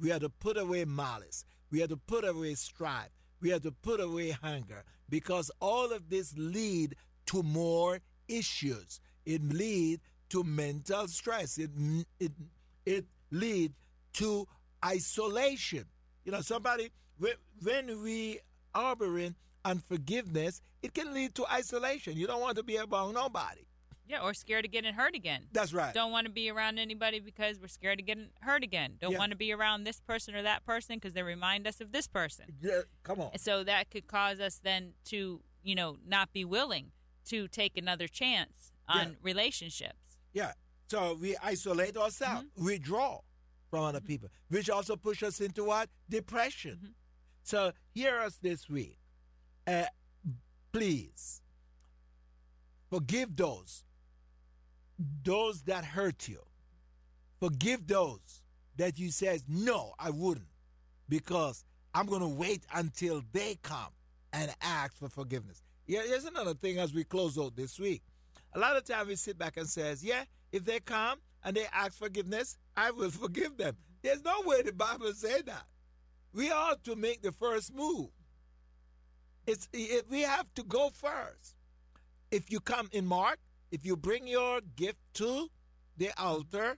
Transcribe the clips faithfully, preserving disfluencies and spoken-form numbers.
We have to put away malice. We have to put away strife. We have to put away hunger, because all of this lead to more issues. It lead to mental stress. It it it lead to isolation. You know, somebody when, when we harbor in unforgiveness, it can lead to isolation. You don't want to be around nobody. Yeah, or scared of getting hurt again. That's right. Don't want to be around anybody because we're scared of getting hurt again. Don't Yeah. want to be around this person or that person because they remind us of this person. Yeah, come on. And so that could cause us then to, you know, not be willing to take another chance on Yeah. relationships. Yeah. So we isolate ourselves, Mm-hmm. withdraw from other people, which also push us into what? Depression. Mm-hmm. So hear us this week. Uh, please forgive those, those that hurt you. Forgive those that you said, no, I wouldn't, because I'm going to wait until they come and ask for forgiveness. Yeah, here's another thing as we close out this week. A lot of times we sit back and says, yeah, if they come and they ask forgiveness, I will forgive them. There's no way the Bible say that. We ought to make the first move. It's it, we have to go first. If you come in Mark, if you bring your gift to the altar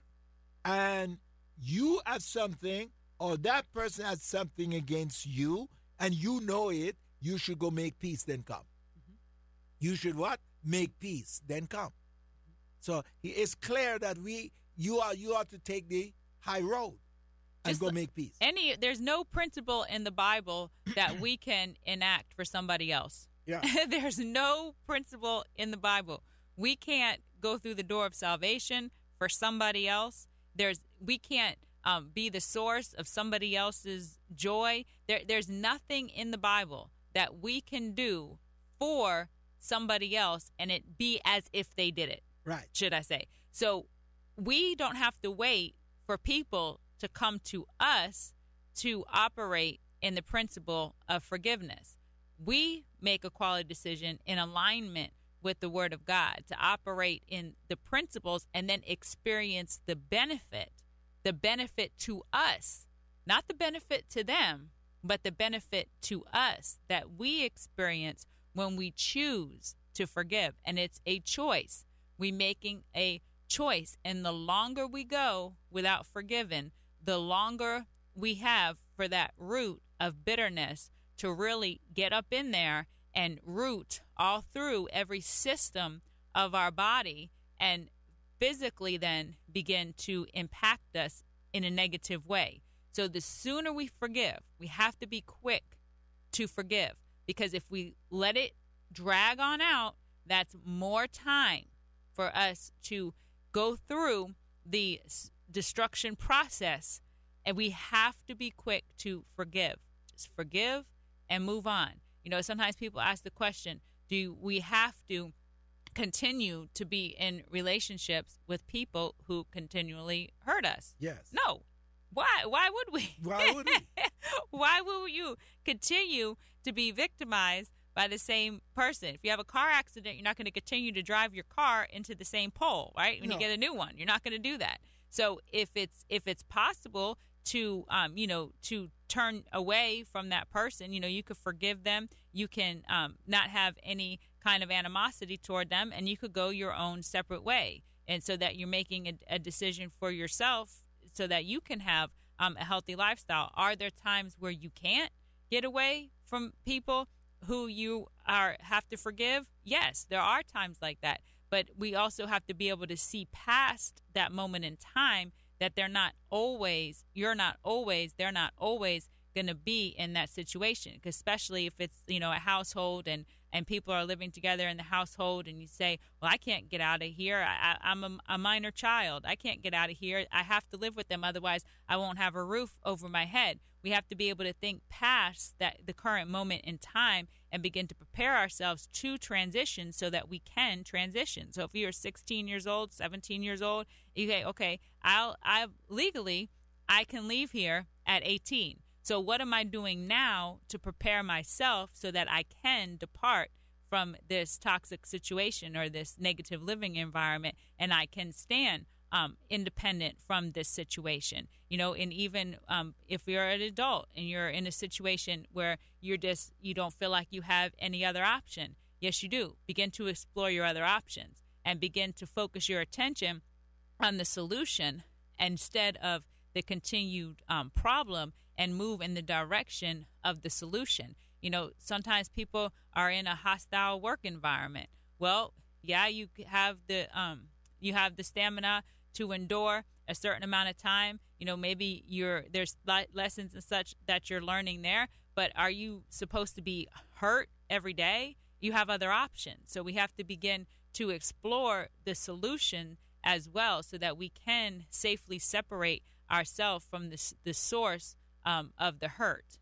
and you have something or that person has something against you and you know it, you should go make peace, then come. Mm-hmm. You should what? Make peace, then come. Mm-hmm. So it's clear that we you are you ought to take the high road and Just go like make peace. Any, there's no principle in the Bible that we can enact for somebody else. Yeah. There's no principle in the Bible. We can't go through the door of salvation for somebody else. There's we can't um, be the source of somebody else's joy. There, there's nothing in the Bible that we can do for somebody else and it be as if they did it. Right. Should I say? So we don't have to wait for people to come to us to operate in the principle of forgiveness. We make a quality decision in alignment with the Word of God to operate in the principles and then experience the benefit, the benefit to us, not the benefit to them, but the benefit to us that we experience when we choose to forgive. And it's a choice. We're making a choice. And the longer we go without forgiving, the longer we have for that root of bitterness to really get up in there and root all through every system of our body and physically then begin to impact us in a negative way. So the sooner we forgive, we have to be quick to forgive, because if we let it drag on out, that's more time for us to go through the destruction process, and we have to be quick to forgive. Just forgive and move on. You know, sometimes people ask the question, do we have to continue to be in relationships with people who continually hurt us? Yes. No. Why? Why would we? Why would we? Why will you continue to be victimized by the same person? If you have a car accident, you're not going to continue to drive your car into the same pole, right? When No. you get a new one, you're not going to do that. So if it's if it's possible to, um, you know, to turn away from that person, you know, you could forgive them. You can um, not have any kind of animosity toward them, and you could go your own separate way. And so that you're making a, a decision for yourself so that you can have um, a healthy lifestyle. Are there times where you can't get away from people who you are have to forgive? Yes, there are times like that. But we also have to be able to see past that moment in time, that they're not always, you're not always, they're not always going to be in that situation. 'Cause especially if it's, you know, a household and, and people are living together in the household, and you say, well, I can't get out of here. I, I, I'm a, a minor child. I can't get out of here. I have to live with them. Otherwise, I won't have a roof over my head. We have to be able to think past that the current moment in time and begin to prepare ourselves to transition so that we can transition. So if you're sixteen years old, seventeen years old, you say, okay, I'll, I legally, I can leave here at eighteen. So what am I doing now to prepare myself so that I can depart from this toxic situation or this negative living environment, and I can stand um, independent from this situation. You know, and even um, if you're an adult and you're in a situation where you're just, you don't feel like you have any other option. Yes, you do. Begin to explore your other options and begin to focus your attention on the solution instead of the continued um, problem, and move in the direction of the solution. You know, sometimes people are in a hostile work environment. Well, yeah, you have the um, you have the stamina to endure a certain amount of time. You know, maybe you're there's lessons and such that you're learning there, but are you supposed to be hurt every day? You have other options. So we have to begin to explore the solution as well, so that we can safely separate ourselves from the the source um, of the hurt.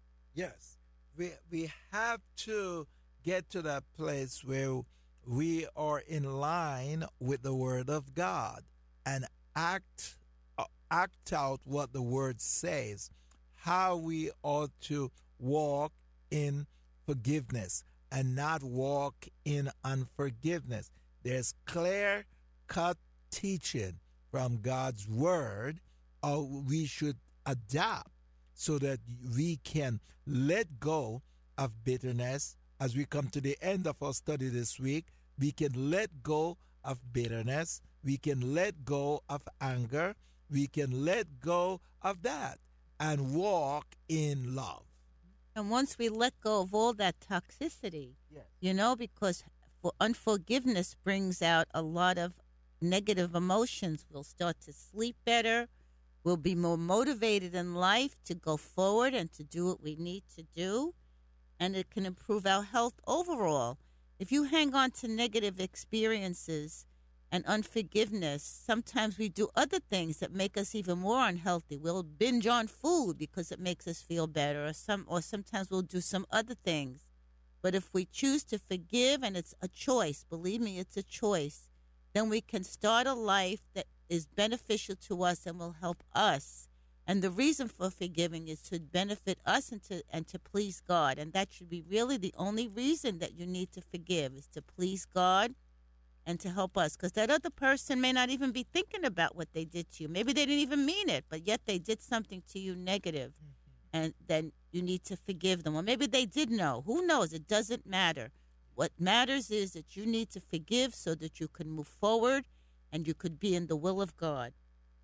Yes, we we have to get to that place where we are in line with the Word of God and act uh, act out what the Word says, how we ought to walk in forgiveness and not walk in unforgiveness. There's clear-cut teaching from God's Word, or we should adapt so that we can let go of bitterness. As we come to the end of our study this week, we can let go of bitterness. We can let go of anger. We can let go of that and walk in love. And once we let go of all that toxicity, yes. you know, because for unforgiveness brings out a lot of negative emotions. We'll start to sleep better. We'll be more motivated in life to go forward and to do what we need to do. And it can improve our health overall. If you hang on to negative experiences and unforgiveness, sometimes we do other things that make us even more unhealthy. We'll binge on food because it makes us feel better, or some, or sometimes we'll do some other things. But if we choose to forgive, and it's a choice, believe me, it's a choice, then we can start a life that is beneficial to us and will help us. And the reason for forgiving is to benefit us and to and to please God. And that should be really the only reason that you need to forgive, is to please God and to help us. Because that other person may not even be thinking about what they did to you. Maybe they didn't even mean it, but yet they did something to you negative. Mm-hmm. And then you need to forgive them. Or maybe they did know. Who knows? It doesn't matter. What matters is that you need to forgive so that you can move forward and you could be in the will of God.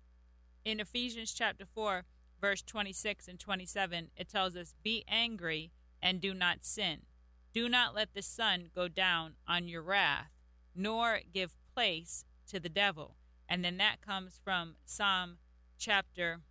In Ephesians chapter four, verse twenty-six and twenty-seven, it tells us, "Be angry and do not sin. Do not let the sun go down on your wrath, nor give place to the devil." And then that comes from Psalm chapter,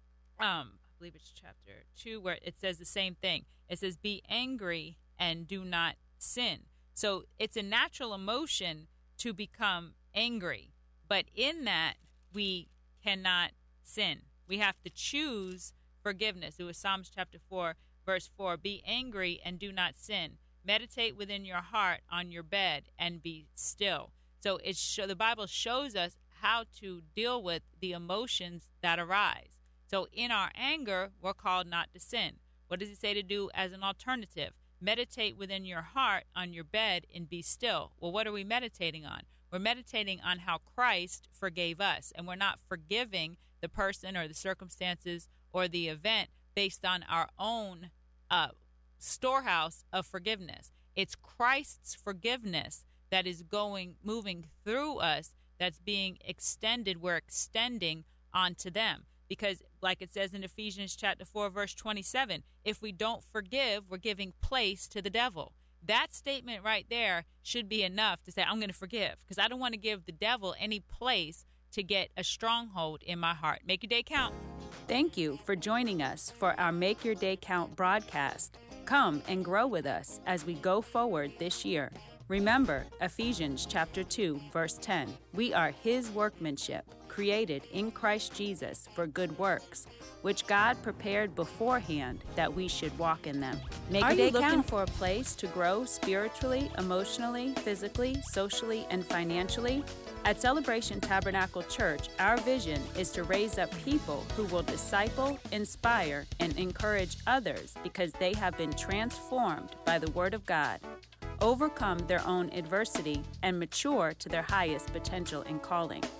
um, I believe it's chapter two, where it says the same thing. It says, "Be angry and do not sin." So it's a natural emotion to become angry, but in that we cannot sin. We have to choose forgiveness. It was Psalms chapter four, verse four. "Be angry and do not sin. Meditate within your heart on your bed and be still." So it's show, the Bible shows us how to deal with the emotions that arise. So in our anger, we're called not to sin. What does it say to do as an alternative? Meditate within your heart on your bed and be still. Well, what are we meditating on? We're meditating on how Christ forgave us, and we're not forgiving the person or the circumstances or the event based on our own uh, storehouse of forgiveness. It's Christ's forgiveness that is going, moving through us, that's being extended. We're extending onto them. Because like it says in Ephesians chapter four, verse twenty-seven, if we don't forgive, we're giving place to the devil. That statement right there should be enough to say, I'm going to forgive, because I don't want to give the devil any place to get a stronghold in my heart. Make your day count. Thank you for joining us for our Make Your Day Count broadcast. Come and grow with us as we go forward this year. Remember Ephesians chapter two, verse ten. We are His workmanship, created in Christ Jesus for good works, which God prepared beforehand that we should walk in them. Make Are your day you looking count for a place to grow spiritually, emotionally, physically, socially, and financially? At Celebration Tabernacle Church, our vision is to raise up people who will disciple, inspire, and encourage others because they have been transformed by the Word of God, overcome their own adversity, and mature to their highest potential and calling.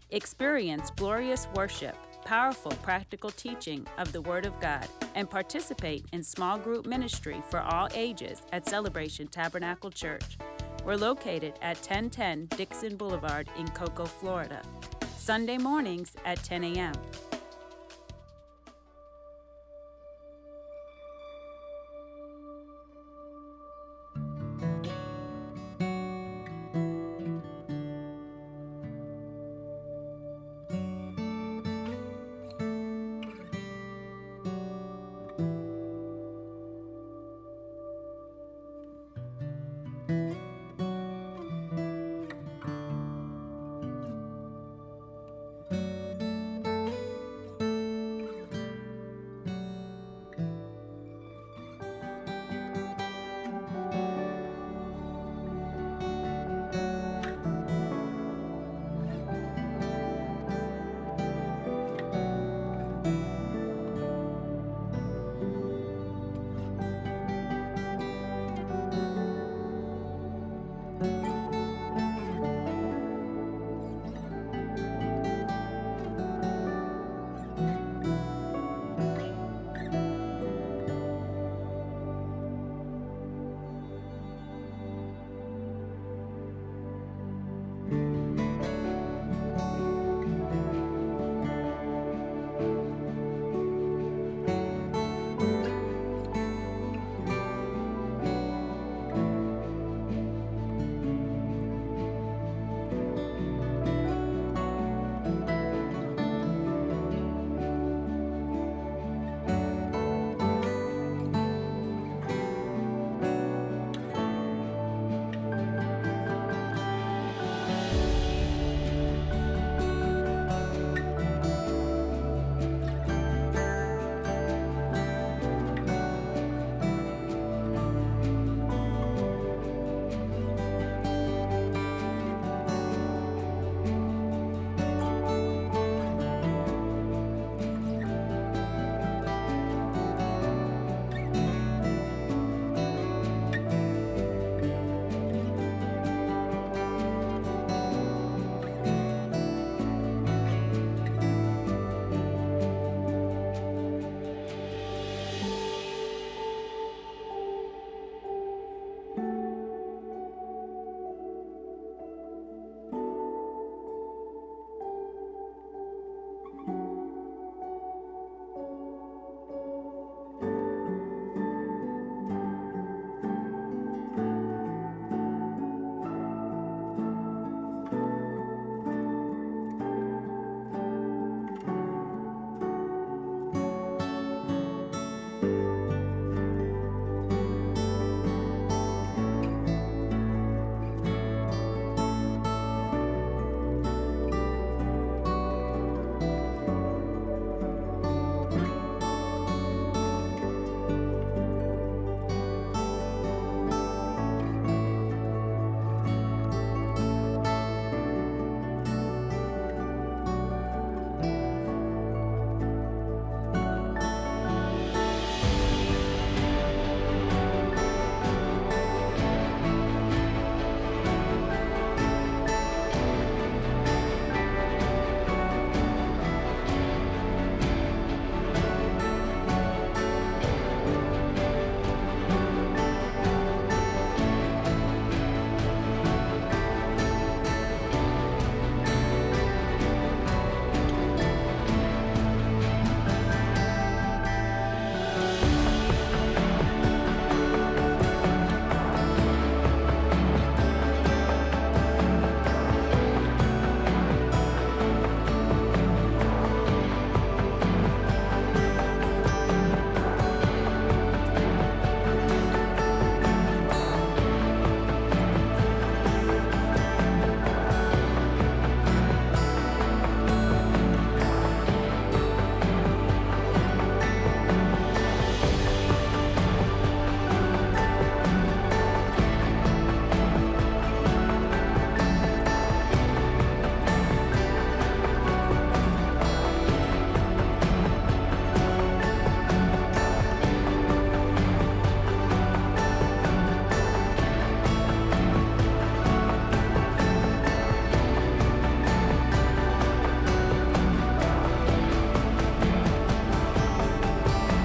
Experience glorious worship, powerful practical teaching of the Word of God, and participate in small group ministry for all ages at Celebration Tabernacle Church. We're located at ten ten Dixon Boulevard in Cocoa, Florida. Sunday mornings at ten a.m.